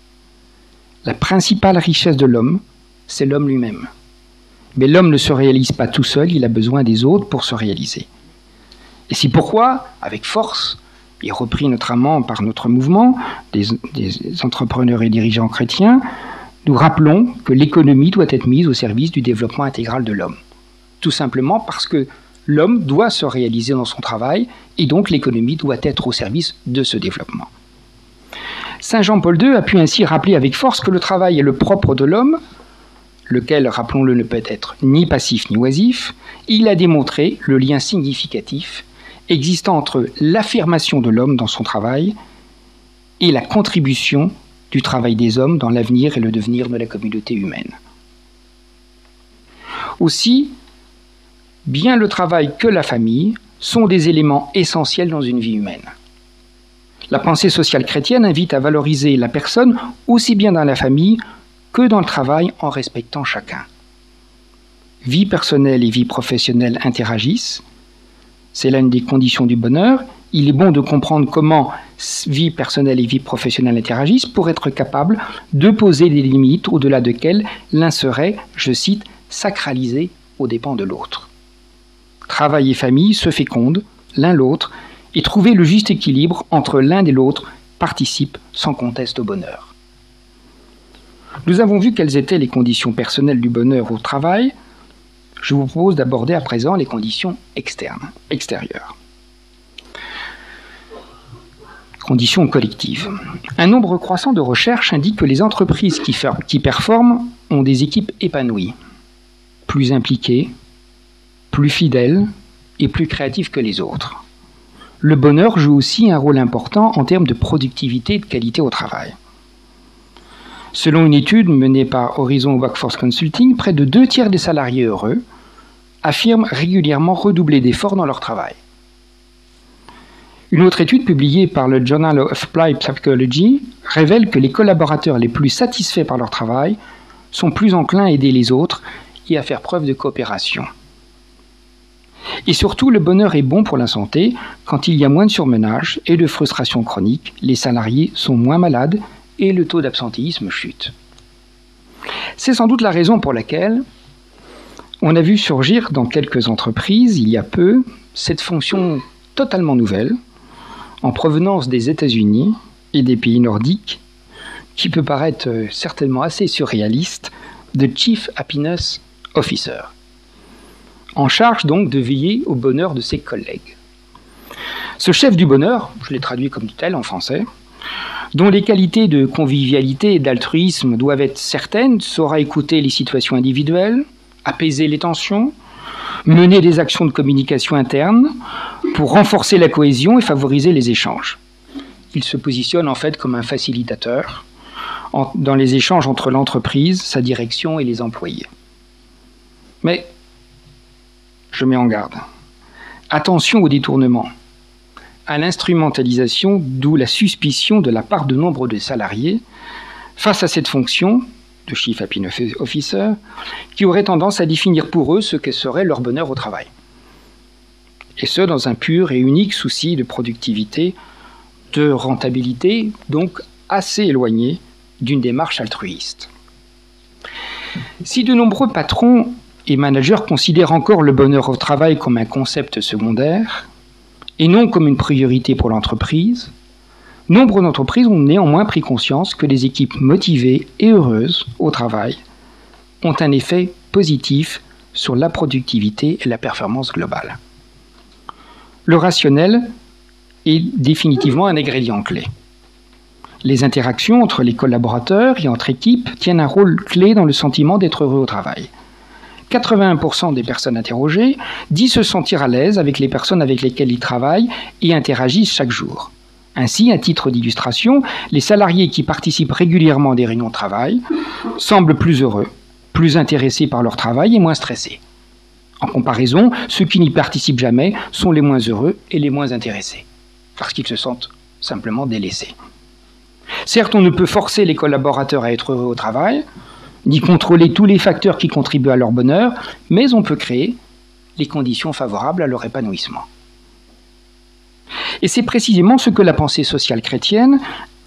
La principale richesse de l'homme, c'est l'homme lui-même. Mais l'homme ne se réalise pas tout seul, il a besoin des autres pour se réaliser. Et c'est pourquoi, avec force, et repris notamment par notre mouvement des, des entrepreneurs et dirigeants chrétiens, nous rappelons que l'économie doit être mise au service du développement intégral de l'homme. Tout simplement parce que l'homme doit se réaliser dans son travail, et donc l'économie doit être au service de ce développement. saint Jean-Paul deux a pu ainsi rappeler avec force que le travail est le propre de l'homme, lequel, rappelons-le, ne peut être ni passif ni oisif. Il a démontré le lien significatif existant entre l'affirmation de l'homme dans son travail et la contribution du travail des hommes dans l'avenir et le devenir de la communauté humaine. Aussi, bien le travail que la famille sont des éléments essentiels dans une vie humaine. La pensée sociale chrétienne invite à valoriser la personne aussi bien dans la famille que dans le travail en respectant chacun. Vie personnelle et vie professionnelle interagissent. C'est là une des conditions du bonheur. Il est bon de comprendre comment vie personnelle et vie professionnelle interagissent pour être capable de poser des limites au-delà desquelles l'un serait, je cite, sacralisé aux dépens de l'autre. Travail et famille se fécondent l'un l'autre et trouver le juste équilibre entre l'un et l'autre participe sans conteste au bonheur. Nous avons vu quelles étaient les conditions personnelles du bonheur au travail. Je vous propose d'aborder à présent les conditions externes, extérieures. Conditions collectives. Un nombre croissant de recherches indique que les entreprises qui, qui performent ont des équipes épanouies, plus impliquées, plus fidèles et plus créatives que les autres. Le bonheur joue aussi un rôle important en termes de productivité et de qualité au travail. Selon une étude menée par Horizon Workforce Consulting, près de deux tiers des salariés heureux affirment régulièrement redoubler d'efforts dans leur travail. Une autre étude publiée par le Journal of Applied Psychology révèle que les collaborateurs les plus satisfaits par leur travail sont plus enclins à aider les autres et à faire preuve de coopération. Et surtout, le bonheur est bon pour la santé. Quand il y a moins de surmenage et de frustration chronique, les salariés sont moins malades et le taux d'absentéisme chute. C'est sans doute la raison pour laquelle on a vu surgir dans quelques entreprises, il y a peu, cette fonction totalement nouvelle, en provenance des États-Unis et des pays nordiques, qui peut paraître certainement assez surréaliste, de Chief Happiness Officer, en charge donc de veiller au bonheur de ses collègues. Ce chef du bonheur, je l'ai traduit comme tel en français, dont les qualités de convivialité et d'altruisme doivent être certaines, saura écouter les situations individuelles, apaiser les tensions, mener des actions de communication interne pour renforcer la cohésion et favoriser les échanges. Il se positionne en fait comme un facilitateur en, dans les échanges entre l'entreprise, sa direction et les employés. Mais je mets en garde. Attention au détournement, à l'instrumentalisation, d'où la suspicion de la part de nombre de salariés face à cette fonction de Chief Happiness Officer, qui aurait tendance à définir pour eux ce que serait leur bonheur au travail. Et ce, dans un pur et unique souci de productivité, de rentabilité, donc assez éloigné d'une démarche altruiste. Si de nombreux patrons et managers considèrent encore le bonheur au travail comme un concept secondaire, et non comme une priorité pour l'entreprise, nombre d'entreprises ont néanmoins pris conscience que les équipes motivées et heureuses au travail ont un effet positif sur la productivité et la performance globale. Le rationnel est définitivement un ingrédient clé. Les interactions entre les collaborateurs et entre équipes tiennent un rôle clé dans le sentiment d'être heureux au travail. quatre-vingt-un pour cent des personnes interrogées disent se sentir à l'aise avec les personnes avec lesquelles ils travaillent et interagissent chaque jour. Ainsi, à titre d'illustration, les salariés qui participent régulièrement à des réunions de travail semblent plus heureux, plus intéressés par leur travail et moins stressés. En comparaison, ceux qui n'y participent jamais sont les moins heureux et les moins intéressés, parce qu'ils se sentent simplement délaissés. Certes, on ne peut forcer les collaborateurs à être heureux au travail, ni contrôler tous les facteurs qui contribuent à leur bonheur, mais on peut créer les conditions favorables à leur épanouissement. Et c'est précisément ce que la pensée sociale chrétienne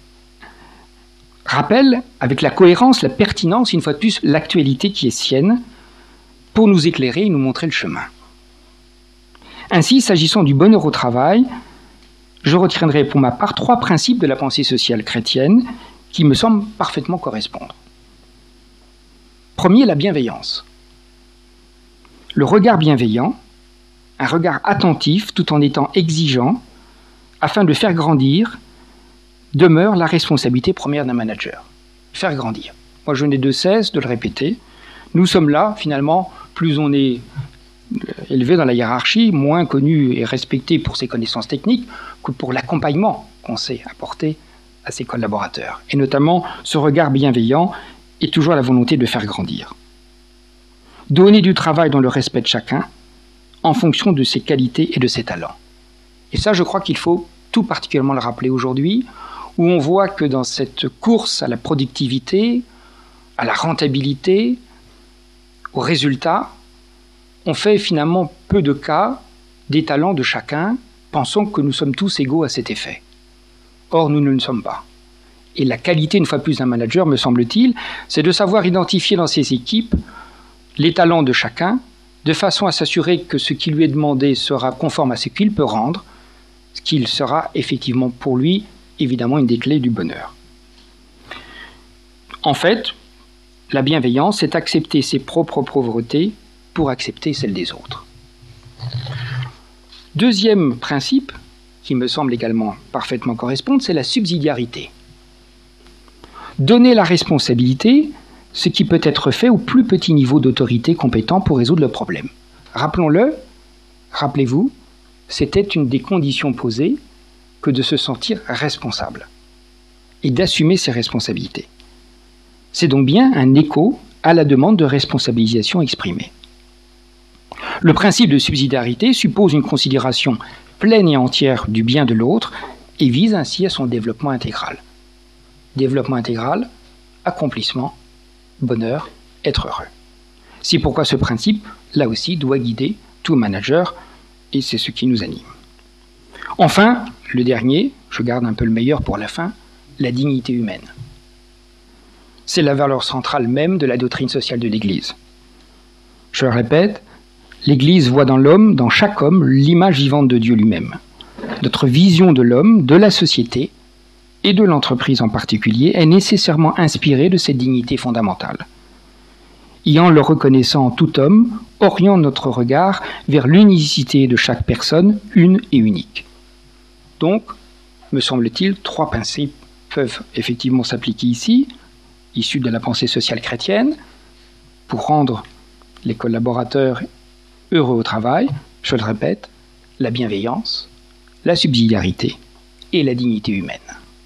rappelle avec la cohérence, la pertinence, une fois de plus, l'actualité qui est sienne, pour nous éclairer et nous montrer le chemin. Ainsi, s'agissant du bonheur au travail, je retiendrai pour ma part trois principes de la pensée sociale chrétienne qui me semblent parfaitement correspondre. Premier, la bienveillance. Le regard bienveillant, un regard attentif tout en étant exigeant, afin de faire grandir, demeure la responsabilité première d'un manager. Faire grandir. Moi, je n'ai de cesse de le répéter. Nous sommes là, finalement, plus on est élevé dans la hiérarchie, moins connu et respecté pour ses connaissances techniques que pour l'accompagnement qu'on sait apporter à ses collaborateurs. Et notamment, ce regard bienveillant est toujours la volonté de faire grandir. Donner du travail dans le respect de chacun, en fonction de ses qualités et de ses talents. Et ça, je crois qu'il faut tout particulièrement le rappeler aujourd'hui, où on voit que dans cette course à la productivité, à la rentabilité, au résultat, on fait finalement peu de cas des talents de chacun, pensant que nous sommes tous égaux à cet effet. Or, nous ne le sommes pas. Et la qualité, une fois plus, d'un manager, me semble-t-il, c'est de savoir identifier dans ses équipes les talents de chacun, de façon à s'assurer que ce qui lui est demandé sera conforme à ce qu'il peut rendre, ce qui sera effectivement pour lui, évidemment, une des clés du bonheur. En fait, la bienveillance, c'est accepter ses propres pauvretés pour accepter celles des autres. Deuxième principe, qui me semble également parfaitement correspondre, c'est la subsidiarité. Donner la responsabilité, ce qui peut être fait au plus petit niveau d'autorité compétent pour résoudre le problème. Rappelons-le, rappelez-vous, c'était une des conditions posées que de se sentir responsable et d'assumer ses responsabilités. C'est donc bien un écho à la demande de responsabilisation exprimée. Le principe de subsidiarité suppose une considération pleine et entière du bien de l'autre et vise ainsi à son développement intégral. Développement intégral, accomplissement, bonheur, être heureux. C'est pourquoi ce principe, là aussi, doit guider tout manager et c'est ce qui nous anime. Enfin, le dernier, je garde un peu le meilleur pour la fin, la dignité humaine. C'est la valeur centrale même de la doctrine sociale de l'Église. Je le répète, l'Église voit dans l'homme, dans chaque homme, l'image vivante de Dieu lui-même. Notre vision de l'homme, de la société et de l'entreprise en particulier est nécessairement inspirée de cette dignité fondamentale. Et en le reconnaissant en tout homme, oriente notre regard vers l'unicité de chaque personne, une et unique. Donc, me semble-t-il, trois principes peuvent effectivement s'appliquer ici, issus de la pensée sociale chrétienne, pour rendre les collaborateurs heureux au travail, je le répète, la bienveillance, la subsidiarité et la dignité humaine.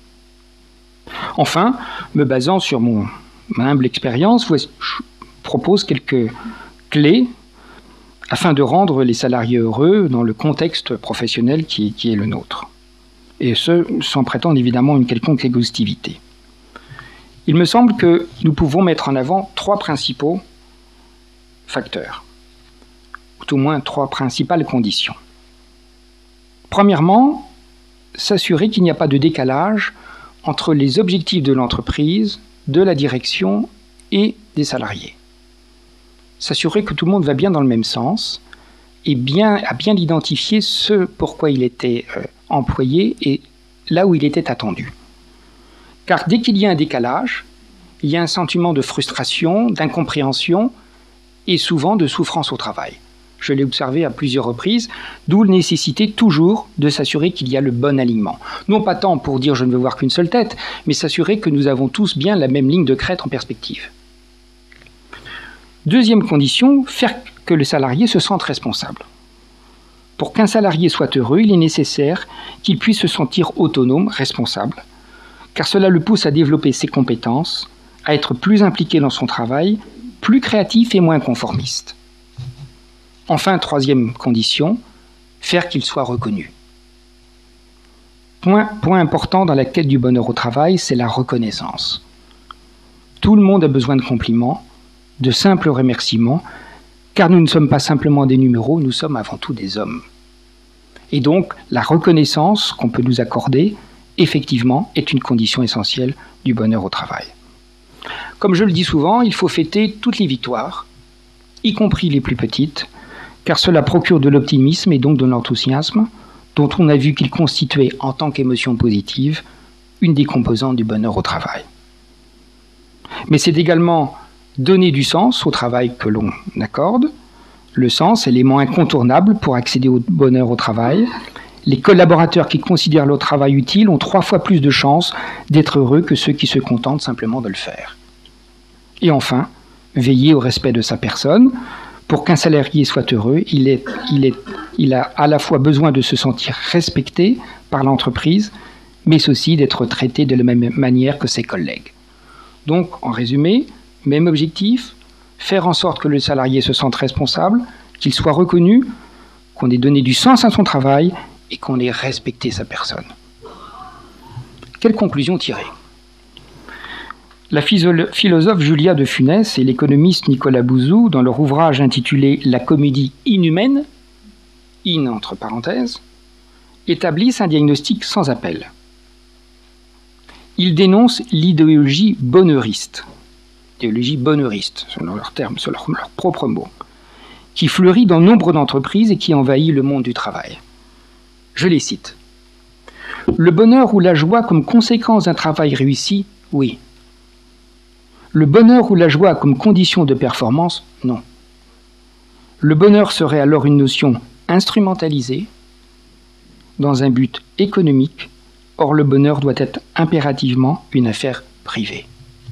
Enfin, me basant sur mon, ma humble expérience, je propose quelques clés afin de rendre les salariés heureux dans le contexte professionnel qui, qui est le nôtre. Et ce, sans prétendre évidemment une quelconque exhaustivité. Il me semble que nous pouvons mettre en avant trois principaux facteurs, ou tout au moins trois principales conditions. Premièrement, s'assurer qu'il n'y a pas de décalage entre les objectifs de l'entreprise, de la direction et des salariés. S'assurer que tout le monde va bien dans le même sens et bien, à bien identifier ce pourquoi il était euh, employé et là où il était attendu. Car dès qu'il y a un décalage, il y a un sentiment de frustration, d'incompréhension et souvent de souffrance au travail. Je l'ai observé à plusieurs reprises, d'où la nécessité toujours de s'assurer qu'il y a le bon alignement. Non pas tant pour dire je ne veux voir qu'une seule tête, mais s'assurer que nous avons tous bien la même ligne de crête en perspective. Deuxième condition, faire que le salarié se sente responsable. Pour qu'un salarié soit heureux, il est nécessaire qu'il puisse se sentir autonome, responsable, car cela le pousse à développer ses compétences, à être plus impliqué dans son travail, plus créatif et moins conformiste. Enfin, troisième condition, faire qu'il soit reconnu. Point, point important dans la quête du bonheur au travail, c'est la reconnaissance. Tout le monde a besoin de compliments, de simples remerciements, car nous ne sommes pas simplement des numéros, nous sommes avant tout des hommes. Et donc, la reconnaissance qu'on peut nous accorder, effectivement, est une condition essentielle du bonheur au travail. Comme je le dis souvent, il faut fêter toutes les victoires, y compris les plus petites, car cela procure de l'optimisme et donc de l'enthousiasme, dont on a vu qu'il constituait, en tant qu'émotion positive, une des composantes du bonheur au travail. Mais c'est également donner du sens au travail que l'on accorde. Le sens, élément incontournable pour accéder au bonheur au travail. Les collaborateurs qui considèrent leur travail utile ont trois fois plus de chances d'être heureux que ceux qui se contentent simplement de le faire. Et enfin, veiller au respect de sa personne. Pour qu'un salarié soit heureux, il, est, il, est, il a à la fois besoin de se sentir respecté par l'entreprise, mais aussi d'être traité de la même manière que ses collègues. Donc, en résumé, même objectif, faire en sorte que le salarié se sente responsable, qu'il soit reconnu, qu'on ait donné du sens à son travail et qu'on ait respecté sa personne. Quelle conclusion tirer ? La philosophe Julia de Funès et l'économiste Nicolas Bouzou, dans leur ouvrage intitulé « La comédie inhumaine », in entre parenthèses, établissent un diagnostic sans appel. Ils dénoncent l'idéologie bonheuriste, idéologie bonheuriste, selon leurs termes, selon leurs leur propres mots, qui fleurit dans nombre d'entreprises et qui envahit le monde du travail. Je les cite. « Le bonheur ou la joie comme conséquence d'un travail réussi, oui. Le bonheur ou la joie comme condition de performance, non. Le bonheur serait alors une notion instrumentalisée dans un but économique. Or, le bonheur doit être impérativement une affaire privée. »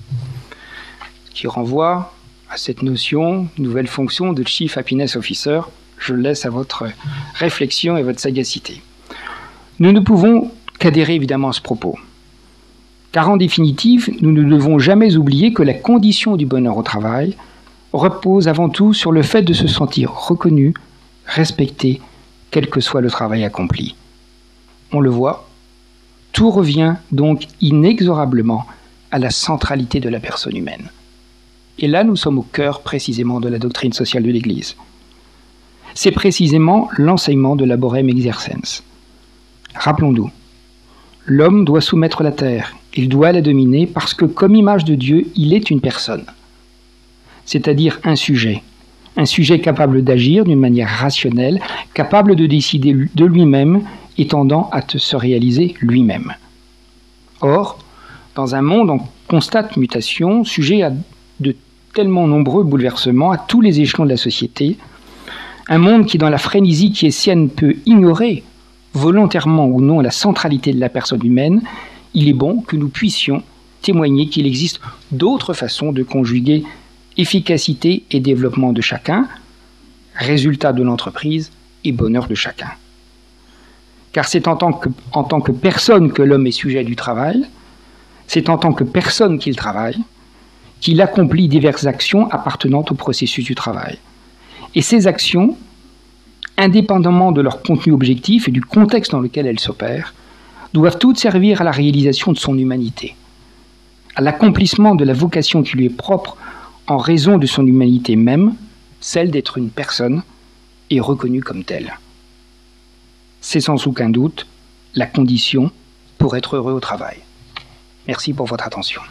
Qui renvoie à cette notion, nouvelle fonction de Chief Happiness Officer. Je le laisse à votre réflexion et votre sagacité. Nous ne pouvons qu'adhérer évidemment à ce propos. Car en définitive, nous ne devons jamais oublier que la condition du bonheur au travail repose avant tout sur le fait de se sentir reconnu, respecté, quel que soit le travail accompli. On le voit, tout revient donc inexorablement à la centralité de la personne humaine. Et là, nous sommes au cœur précisément de la doctrine sociale de l'Église. C'est précisément l'enseignement de la Borem Exercens. Rappelons-nous, l'homme doit soumettre la terre, il doit la dominer parce que, comme image de Dieu, il est une personne, c'est-à-dire un sujet, un sujet capable d'agir d'une manière rationnelle, capable de décider de lui-même et tendant à se réaliser lui-même. Or, dans un monde en constante mutation, sujet à de tellement nombreux bouleversements à tous les échelons de la société, un monde qui, dans la frénésie qui est sienne, peut ignorer volontairement ou non la centralité de la personne humaine, il est bon que nous puissions témoigner qu'il existe d'autres façons de conjuguer efficacité et développement de chacun, résultat de l'entreprise et bonheur de chacun. Car c'est en tant que, en tant que personne que l'homme est sujet du travail, c'est en tant que personne qu'il travaille, qu'il accomplit diverses actions appartenant au processus du travail. Et ces actions, indépendamment de leur contenu objectif et du contexte dans lequel elles s'opèrent, doivent toutes servir à la réalisation de son humanité, à l'accomplissement de la vocation qui lui est propre en raison de son humanité même, celle d'être une personne et reconnue comme telle. C'est sans aucun doute la condition pour être heureux au travail. Merci pour votre attention.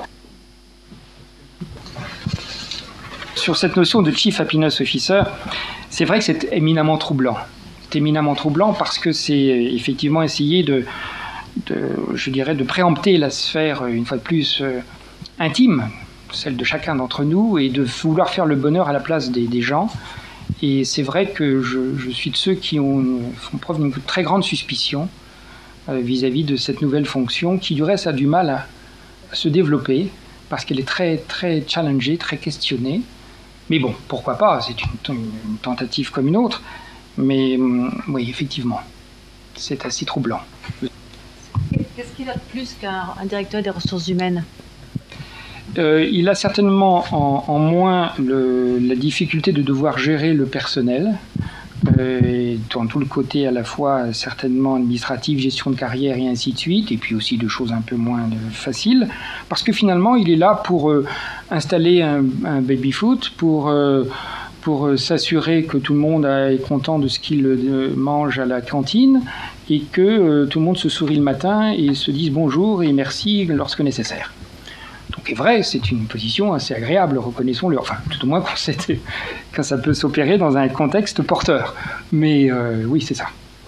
Sur cette notion de Chief Happiness Officer, c'est vrai que c'est éminemment troublant. C'est éminemment troublant parce que c'est effectivement essayer de, de, je dirais, de préempter la sphère, une fois de plus, euh, intime, celle de chacun d'entre nous, et de vouloir faire le bonheur à la place des, des gens. Et c'est vrai que je, je suis de ceux qui ont, font preuve d'une très grande suspicion euh, vis-à-vis de cette nouvelle fonction qui, du reste, a du mal à, à se développer parce qu'elle est très, très challengée, très questionnée. Mais bon, pourquoi pas, c'est une, une tentative comme une autre. Mais oui, effectivement, c'est assez troublant. Qu'est-ce qu'il a de plus qu'un directeur des ressources humaines ? euh, Il a certainement en, en moins le, la difficulté de devoir gérer le personnel, euh, et dans tout le côté à la fois certainement administratif, gestion de carrière et ainsi de suite, et puis aussi de choses un peu moins euh, faciles, parce que finalement il est là pour euh, installer un, un baby-foot, pour... Euh, pour s'assurer que tout le monde est content de ce qu'il mange à la cantine et que euh, tout le monde se sourit le matin et se dise bonjour et merci lorsque nécessaire. Donc, est vrai, c'est une position assez agréable, reconnaissons-le, enfin, tout au moins quand, quand ça peut s'opérer dans un contexte porteur. Mais euh, oui, c'est ça.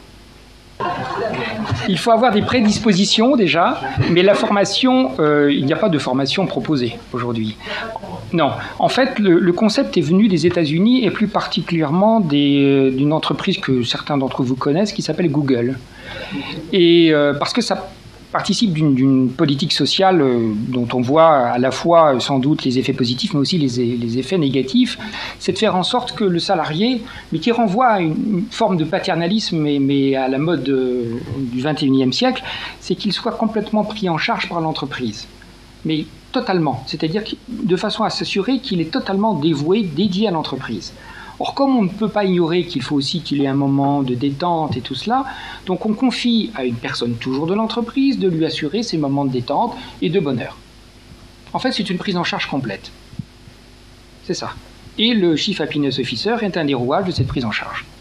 Il faut avoir des prédispositions déjà, mais la formation, euh, il n'y a pas de formation proposée aujourd'hui. Non, en fait, le, le concept est venu des États-Unis et plus particulièrement des, d'une entreprise que certains d'entre vous connaissent qui s'appelle Google. Et euh, parce que ça participe d'une, d'une politique sociale euh, dont on voit à la fois euh, sans doute les effets positifs mais aussi les, les effets négatifs, c'est de faire en sorte que le salarié, mais qui renvoie à une, une forme de paternalisme mais, mais à la mode euh, du vingt et unième siècle, c'est qu'il soit complètement pris en charge par l'entreprise. Mais totalement, c'est-à-dire de façon à s'assurer qu'il est totalement dévoué, dédié à l'entreprise. Or, comme on ne peut pas ignorer qu'il faut aussi qu'il y ait un moment de détente et tout cela, donc on confie à une personne toujours de l'entreprise de lui assurer ces moments de détente et de bonheur. En fait, c'est une prise en charge complète. C'est ça. Et le Chief Happiness Officer est un des rouages de cette prise en charge.